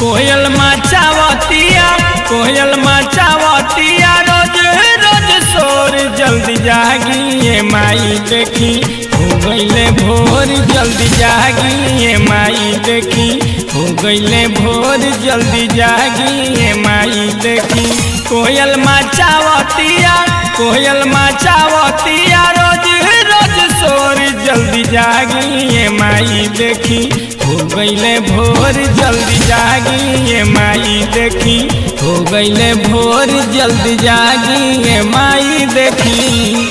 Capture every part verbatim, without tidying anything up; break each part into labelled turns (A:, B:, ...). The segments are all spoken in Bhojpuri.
A: कोयल मचावतिया कोयल मचावतिया रोज रोज शोर जल्दी जागी ये माई देखी हो गईले भोर जल्दी जागी ये माई देखी हो गईले भोर जल्दी जागी ये माई देखी कोयल मचावतिया कोयल मचावतिया रोज रोज शोर जल्दी जागी ये माई देखी हो गईले भोर जल्दी जागी ये माई देखी हो गईले भोर जल्दी जागी ये माई देखी।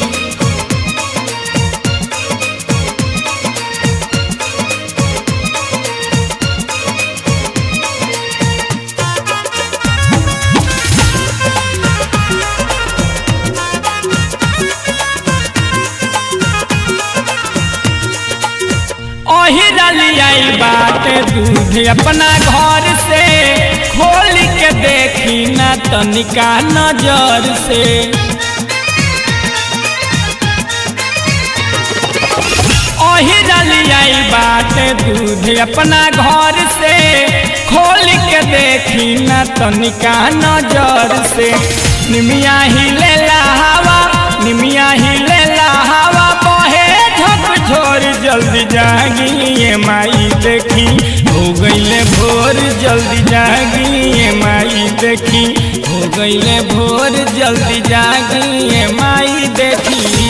A: आई बात दूध अपना घर से खोल के देखी ना तनिका नजर से आई बात दूध अपना घर से खोल के देखी ना तनिका नजर से निमिया हिले हवा निमिया हिले हवा बहे झकझोर जल्दी जागी ये माई देखी हो गईले भोर जल्दी जागी ये माई देखी हो गईले भोर जल्दी जागी ये माई देखी।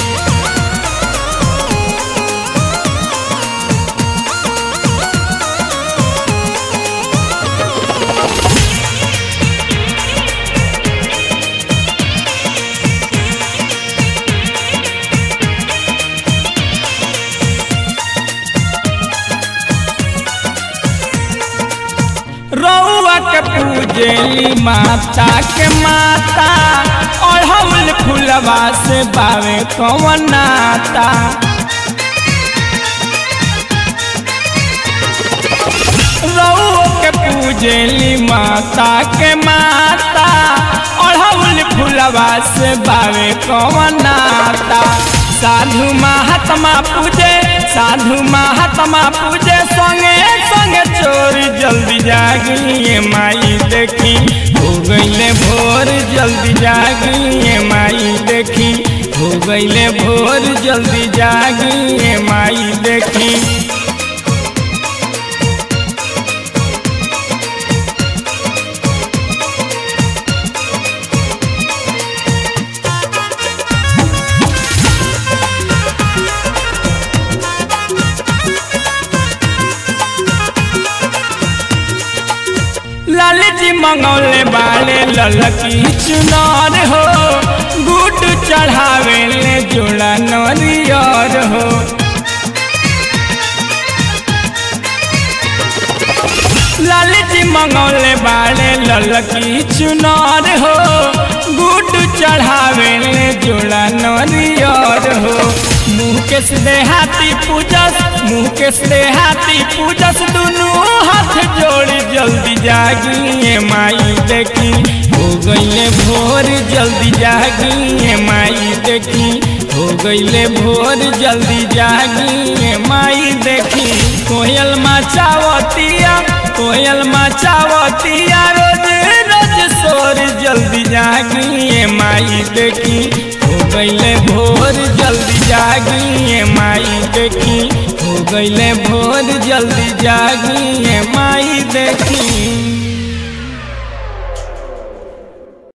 A: रउआ के पूजेली माता के माता अड़हुल फुलवा से बावे कौन नाता रउआ के पूजेली माता के माता अड़हुल फुलवा से बावे कौन नाता साधु महात्मा पूजे साधु महात्मा पूजे संगे संगे चोर जल्दी जागी ये माई देखी हो गईले भोर जल्दी जागी ये माई देखी हो गईले भोर जल्दी जागी ये माई देखी। लाल जी मंगौले बाले ललकी चुनार हो गुट चढ़ावे ले जोड़ा नरियर हो लाल जी मंगौले बाले ललकी चुनार हो गुट चढ़ावे ले जोड़ा नरियर हो मुकेश देहाती पूजस मुकेश देहाती पूजस दुनू हाथ जोड़ी जल्दी जागी ये माई देखी हो गईले भोर जल्दी जागी ये माई देखी हो गईले भोर जल्दी जागी ये माई देखी कोयल मचावतिया कोयल मचावतिया रोज रोज शोर जल्दी जागी ये माई देखी हो गईले भोर जल्दी जागी ये माई देखी हो गईले भोर जल्दी जागी ये माई देखी।